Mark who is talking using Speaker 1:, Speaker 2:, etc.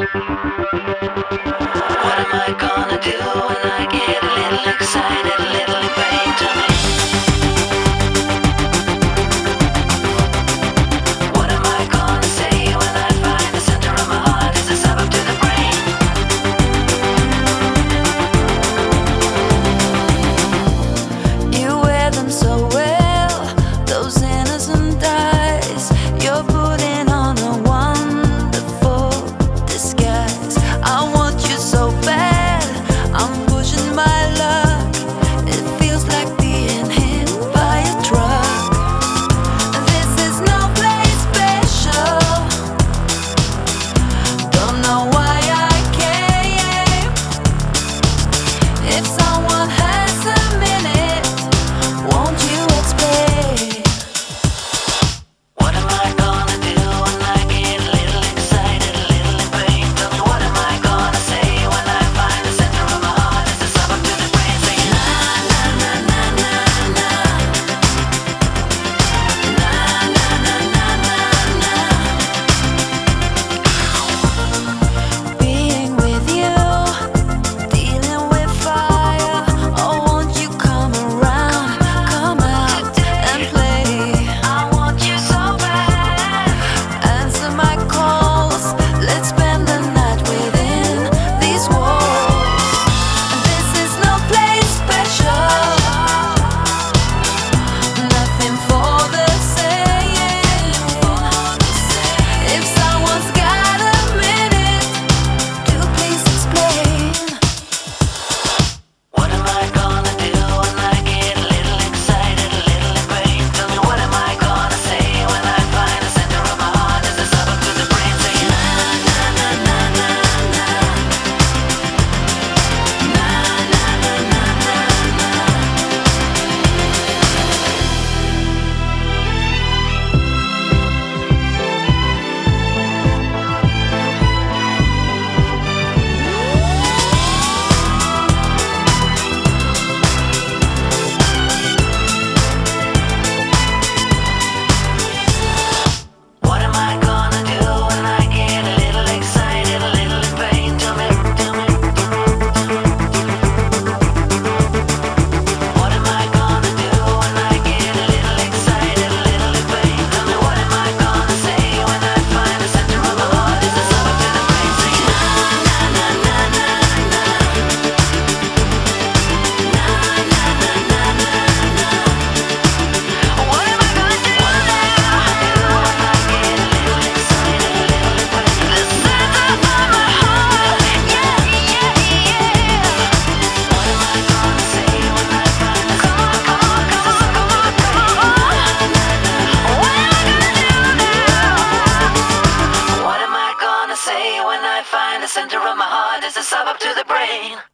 Speaker 1: What am I gonna do when I get a little excited, a little in pain? Tell me. What am I gonna say when I find the center of my heart is a suburb to the brain? You wear them so well, those innocent eyes. You're putting on a wonderful disguise. I want you so bad, I'm pushing my luck. It feels like being hit by a truck. This is no place special. Don't know why I came. If someone has a minute, won't you explain? What am I gonna do when I get a little excited, a little in pain? Tell me, what am I gonna say when I find the center of my heart is a suburb to the brain? Saying na na na na na na, na na na na na na. Being with you, dealing with fire. Oh, won't you come around, come out and play? I want you so bad. Answer my calls. Let's spend the night within these walls. This is no place special. Nothing for the saying. If someone's got a minute, do please explain. What am I gonna do when I get a little excited, a little in pain? Tell me, what am I gonna say when I find the center of my heart is a suburb to the brain? Saying na na na na na na, na na na na na na. What am I gonna do when I get a little excited, a little in pain? Tell me, tell me, tell me, tell me. What am I gonna do when I get a little excited, a little in pain? Tell me, what am I gonna say when I find the center of my heart is a suburb to the brain? Saying na na na na na na, na na na na na na. What am I gonna do now? What am I gonna do when I get a little excited, a little in pain? The center of my heart, yeah, yeah, yeah. What am I gonna say when I find the center of my heart is a suburb to the brain? What am I gonna do now? What am I gonna say when I find the center of my heart is a suburb to the brain?